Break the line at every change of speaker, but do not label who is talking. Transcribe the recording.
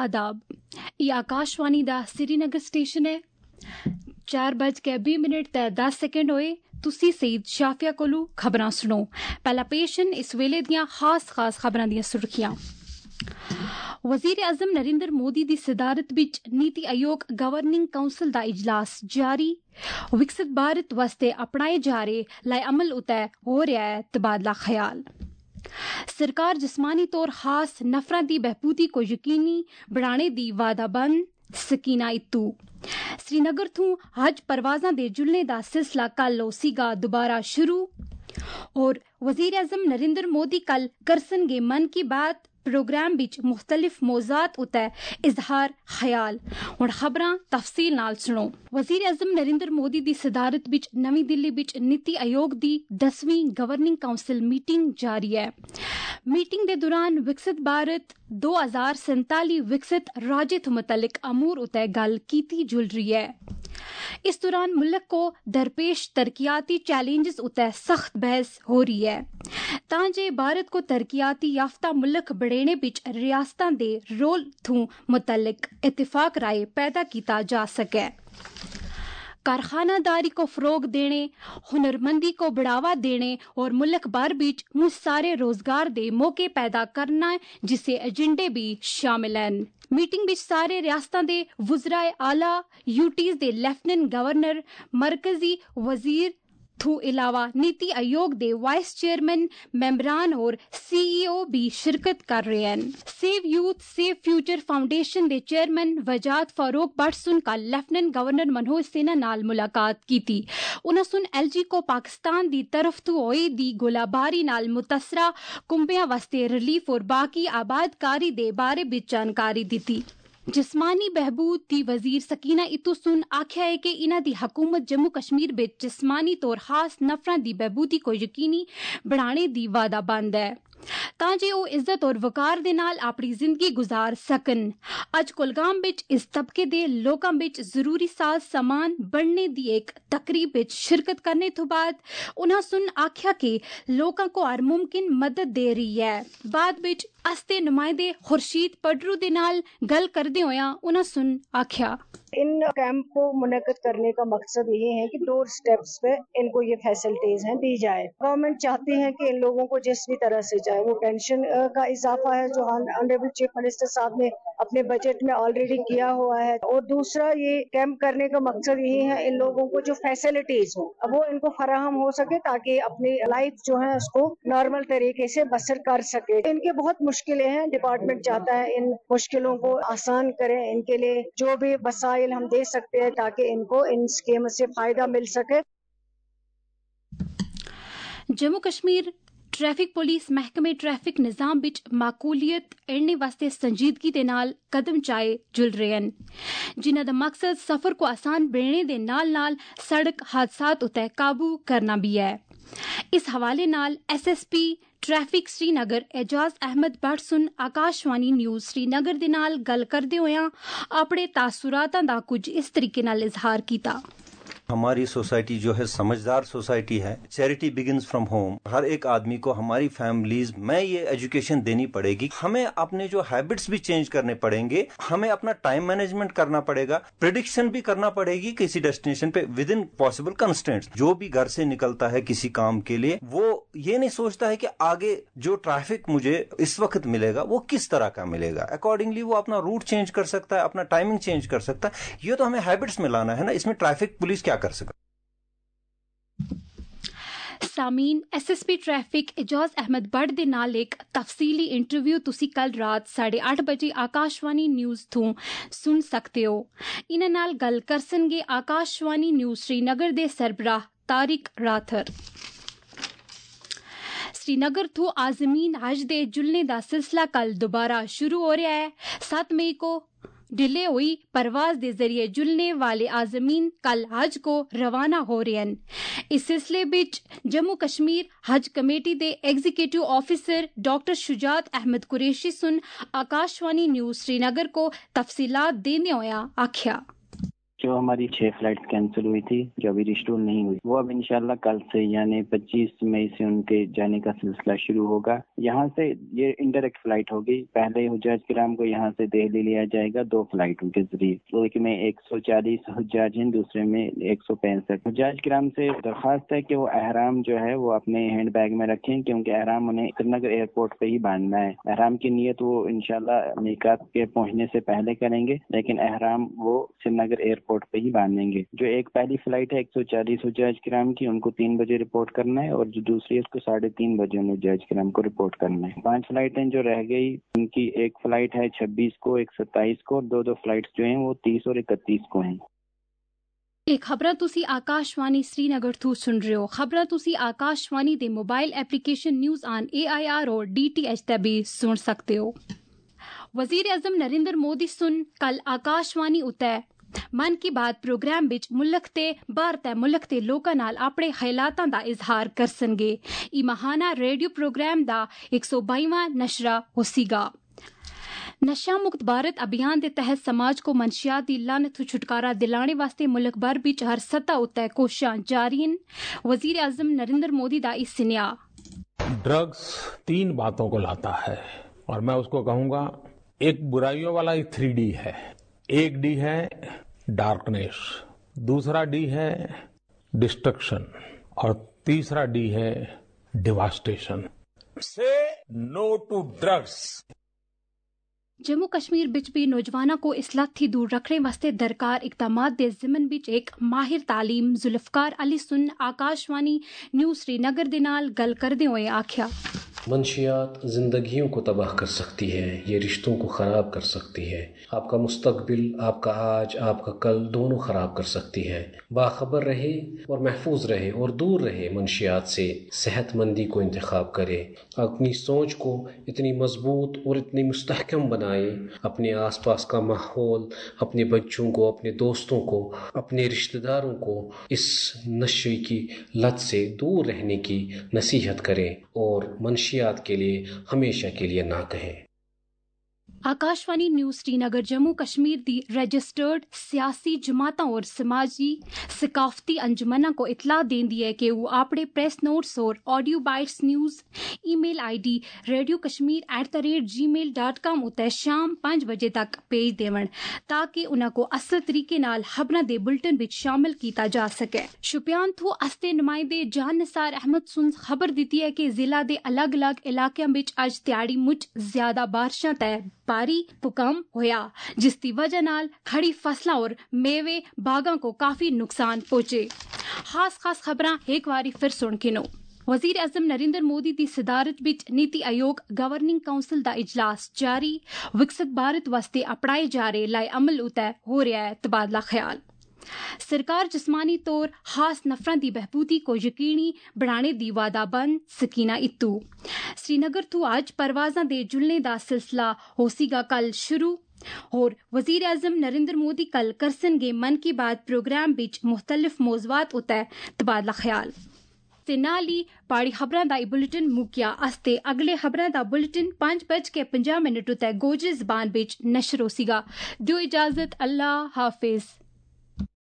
आदाब। ये आकाशवाणी दा श्रीनगर स्टेशन है। 4:20 ते 10 होए। तुसी सईद शाफिया कोलू खबरां सुनो। पहला पेशन इस वेले दियां खास खबरां दियां सुर्खियां। वजीर आजम नरेंद्र मोदी दी सदारत विच नीति आयोग गवर्निंग काउंसिल दा इजलास जारी। विकसित भारत वास्ते अपनाए जा रहे लाए अमल उतै हो रहा है तबादला ख्याल। सरकार जिस्मानी तौर खास नफरां दी बहबूदी को यकीनी बनाने दी वादाबंद। सकीना इत्तू श्रीनगर थू हज परवाजां दे जुलने दा सिलसिला कल होसीगा दोबारा शुरू। और वजीर आजम नरेंद्र मोदी कल करसनगे मन की बात प्रोग्राम विच मुख्तलिफ मौज़ूआत उते इजहार ख्याल। हुण खबरां तफसील नाल सुनो। वजीर आजम नरेंद्र मोदी दी सदारत विच नवी दिल्ली विच नीति आयोग दी 10वीं गवर्निंग काउंसिल मीटिंग जारी है। मीटिंग दे दौरान विकसित भारत 2047 विकसित राज्य तो मुतल्लिक अमूर उते गल कीती जुल रही है। इस दौरान मुल्क को दरपेश तरक्याती चैलेंजेस उते सख्त बहस हो रही है तांजे भारत को तरक्याती याफ्ता मुल्क बढ़ेने बिच रियासतां दे रोल थू मुतल्लिक इत्तेफाक राय पैदा किया जा सके। कारखानादारी को फरोग देने, हुनरमंदी को बढ़ावा देने और मुल्क भर बीच मुसारे रोजगार दे मौके पैदा करना जिसे एजेंडे भी शामिल हैं। मीटिंग विच सारे रियासतां दे वज़राए आला, यूटीज दे लेफ्टिनेंट गवर्नर, मरकजी वजीर थू इलावा नीति आयोग दे वाइस चेयरमैन, मेंबरान और सीईओ भी शिरकत कर रहे हैं। Save youth save future foundation दे चेयरमैन वजाद फारूक भट्ट सुन कल लेफ्टिनेंट गवर्नर मनोज सिन्हा नाल मुलाकात की थी। उन्हें सुन एलजी को पाकिस्तान दी तरफ तो होई दी गोलाबारी नाल मुतसरा कुंबियां वास्ते रिलीफ और बाकी आबादकारी दे बारे विच जानकारी दी। जिस्मानी बहबूद दी वजीर सकीना इत्तू सुन आख्या है कि इन्हां दी हुकूमत जम्मू कश्मीर विच जिस्मानी तौर खास नफरां दी बहबूदी को यकीनी बनाने दी वादाबंद है तांजे ओ इज्जत और वकार दे नाल अपनी जिंदगी गुजार सकन। अज कुलगाम विच इस तबके दे लोकां विच जरूरी साज सामान बढ़ने दी एक तकरीब विच शिरकत करने तो बाद उन्हां सुन आख्या कि लोकां को हर मुमकिन मदद दे रही है। बाद विच अस्ते नुमाइंदे खुर्शीद पडरू दे नाल गल करदे होया उन्हां सुन आख्या
इन कैंप को मुनक्कद करने का मकसद ये है कि डोर स्टेप्स पे इनको ये फैसिलिटीज हैं दी जाए। गवर्नमेंट चाहती है कि इन लोगों को जिस भी तरह से चाहे वो पेंशन का इजाफा है जो ऑनरेबल चीफ मिनिस्टर साहब ने अपने बजट में ऑलरेडी किया हुआ है, और दूसरा ये कैंप करने का मकसद यही है इन लोगों को जो फैसिलिटीज हो अब वो इनको फराहम हो सके ताकि अपनी लाइफ जो है उसको नॉर्मल तरीके से बसर कर सके। इनके बहुत मुश्किलें हैं, डिपार्टमेंट चाहता है इन मुश्किलों को आसान करें, इनके लिए जो भी वसाइल हम दे सकते हैं ताकि इनको इन स्कीम से फायदा मिल सके।
जम्मू कश्मीर ट्रैफिक पुलिस महकमे ट्रैफिक निजाम विच माकूलियत एड़ने वास्ते संजीदगी दे नाल कदम चाए जुल रहे हैं जिन्हां दा मकसद सफर को आसान बनाने दे नाल नाल सड़क हादसात उते काबू करना भी है। इस हवाले नाल एसएसपी ट्रैफिक श्रीनगर एजाज अहमद भट्ट सुन आकाशवाणी न्यूज श्रीनगर दे नाल गल करदे होया अपने तासुरातां दा कुछ इस तरीके नाल इजहार कीता।
हमारी सोसाइटी जो है समझदार सोसाइटी है। Charity begins from home. हर एक आदमी को हमारी फैमिलीज में ये एजुकेशन देनी पड़ेगी। हमें अपने जो हैबिट्स भी चेंज करने पड़ेंगे, हमें अपना टाइम मैनेजमेंट करना पड़ेगा, प्रिडिक्शन भी करना पड़ेगी किसी डेस्टिनेशन पे विद इन पॉसिबल कंस्ट्रेंट्स। जो भी घर से निकलता है किसी काम के लिए वो ये नहीं सोचता है कि आगे जो ट्रैफिक मुझे इस वक्त मिलेगा वो किस तरह का मिलेगा। अकॉर्डिंगली वो अपना रूट चेंज कर सकता है, अपना टाइमिंग चेंज कर सकता है। ये तो हमें हैबिट्स में लाना है ना, इसमें ट्रैफिक पुलिस क्या कर सके।
सामीन एसएसपी ट्रैफिक एजाज अहमद भट्ट दे नाल एक तफसीली इंटरव्यू तुसी कल रात 8:30 बजे आकाशवाणी न्यूज थू सुन सकते हो। इन्हां नाल गल करसनगे आकाशवाणी न्यूज श्रीनगर दे सरबराह तारिक राथर। श्रीनगर थू आजमीन हज दे जुलने दा सिलसिला कल दोबारा शुरू हो रहा है। 7 मई को डिले हुई परवाज के जरिए जुलने वाले आजमीन कल हज को रवाना हो रहे हैं। इस सिलसिले विच जम्मू कश्मीर हज कमेटी के executive officer doctor Shujaat Ahmad Qureshi सुन आकाशवाणी न्यूज श्रीनगर को तफसीलात देने होया आख्या।
जो हमारी 6 फ्लाइट कैंसिल हुई थी, जो अभी रिस्टोर नहीं हुई, वो अब इंशाल्लाह कल से यानी 25 मई से उनके जाने का सिलसिला शुरू होगा। यहाँ से ये इंडायरेक्ट फ्लाइट होगी। पहले हुज्जाज किराम को यहाँ से दिल्ली लिया जाएगा 2 फ्लाइटों के जरिए। एक में 140 हुज्जाज हैं, दूसरे में 165। हुज्जाज किराम से दरख्वास्त है कि वो एहराम जो है वो अपने हैंड बैग में रखें, क्योंकि एहराम उन्हें श्रीनगर एयरपोर्ट पे ही बांधना है। एहराम की नियत वो इंशाल्लाह मीकात के पहुँचने से पहले करेंगे, लेकिन एहराम वो श्रीनगर एयरपोर्ट पे ही बांधेंगे। जो एक पहली फ्लाइट है 140 हुज्जाज किराम की, उनको 3 बजे रिपोर्ट करना है, और जो दूसरी है उसको 3:30 बजे हुज्जाज किराम को रिपोर्ट करना है। 5 फ्लाइटें जो रह गई, उनकी एक फ्लाइट है 26 को, एक 27 को, और 2 फ्लाइट्स जो हैं वो 30 और 31 को हैं।
ਇਹ ਖਬਰਾਂ ਤੁਸੀਂ ਆਕਾਸ਼ਵਾਣੀ श्रीनगर ਤੋਂ ਸੁਣ ਰਹੇ ਹੋ। ਖਬਰਾਂ ਤੁਸੀਂ ਆਕਾਸ਼ਵਾਣੀ ਦੇ mobile application news on AIR और DTH ਤੇ ਵੀ ਸੁਣ ਸਕਦੇ ਹੋ। ਵਜ਼ੀਰ ਆਜ਼ਮ ਨਰਿੰਦਰ ਮੋਦੀ ਸੁਣ ਕੱਲ ਆਕਾਸ਼ਵਾਣੀ ਉਤੇ मन की बात प्रोग्राम विच मुल्क ते बाहर ते मुल्क ते लोकां नाल अपने ख्यालातां दा इजहार करसनगे। ई महाना रेडियो प्रोग्राम दा 122वां नशरा होसीगा। नशा मुक्त भारत अभियान के तहत समाज को मनशियात दी लानत तो छुटकारा दिलाने वास्ते मुल्क भर विच हर सतह उत्ते कोशिशां जारी न। वजीर आजम नरेंद्र मोदी दा इस सिन्या
ड्रग्स 3 बातों को लाता है, और मैं उसको कहूंगा एक बुराइयों वाला 3D है। एक डी है डार्कनेस, दूसरा डी है डिस्ट्रक्शन, और तीसरा डी है devastation. Say no to drugs.
Jammu Kashmir बिच भी नौजवानों को इस लत थी दूर रखने वास्ते दरकार इकदामात दे ज़िमन बिच एक माहिर तालीम जुल्फकार अली सुन आकाशवाणी न्यूज़ श्रीनगर दे नाल गल करदे होए आख्या,
मंशियात जिंदगियों को तबाह कर सकती है, ये रिश्तों को ख़राब कर सकती है, आपका मुस्तकबिल, आपका आज, आपका कल दोनों ख़राब कर सकती है। बाखबर रहे और महफूज रहे और दूर रहे मंशियात से। सेहतमंदी को इंतखाब करे, अपनी सोच को इतनी मजबूत और इतनी मुस्तहकम बनाए, अपने आसपास का माहौल, अपने बच्चों को, अपने दोस्तों को, अपने रिश्तेदारों को इस नशे की लत से दूर रहने की नसीहत करें, और मंशियात के लिए हमेशा के लिए ना कहें।
आकाशवाणी न्यूज़ श्रीनगर जम्मू कश्मीर दी रजिस्टर्ड सियासी जमातां और समाजी सकाफती अंजुमना को इतला देंदी है कि वो अपने प्रेस नोट्स और audio bytes news email ID radiokashmir@gmail.com उते शाम 5 बजे तक भेज देवन, ताकि उन्हां को असल तरीके नाल खबरां दे बुलेटिन विच शामिल किया जा सके। शुपियान थो अस्ते नुमाइंदे जान निसार अहमद सुन खबर दी है कि जिला दे अलग अलग इलाकों विच अज त्याड़ी मुच ज्यादा बारिशां ते भारी भूकंप होया, जिसकी वजह नाल खड़ी फसलों और मेवे बागां को काफी नुकसान पहुंचे। खास खबरां एक बारी फिर सुन के नो। वजीर आजम नरेंद्र मोदी की सदारत विच नीति आयोग गवर्निंग काउंसिल का इजलास जारी। विकसित भारत वास्ते अपनाए जा रहे लाए अमल उते हो रहा है तबादला ख्याल। सरकार जिस्मानी तौर खास नफरां दी बहबूदी को यकीनी बनाने दी वादा बंद। सकीना इत्तू श्रीनगर तो आज परवाज़ां दे जुलने दा सिलसिला होसीगा कल शुरू। और वजीर आजम नरेंद्र मोदी कल करसनगे मन की बात प्रोग्राम बिच मुख्तलिफ मौज़ूआत उते तबादला ख्याल। ते नाली पाड़ी खबरां दा बुलेटिन मुकिया। अस्ते अगले खबरां दा बुलेटिन 5:50 उते गोजरी ज़बान बिच नशर होसीगा। दियो इजाजत, अल्लाह हाफिज।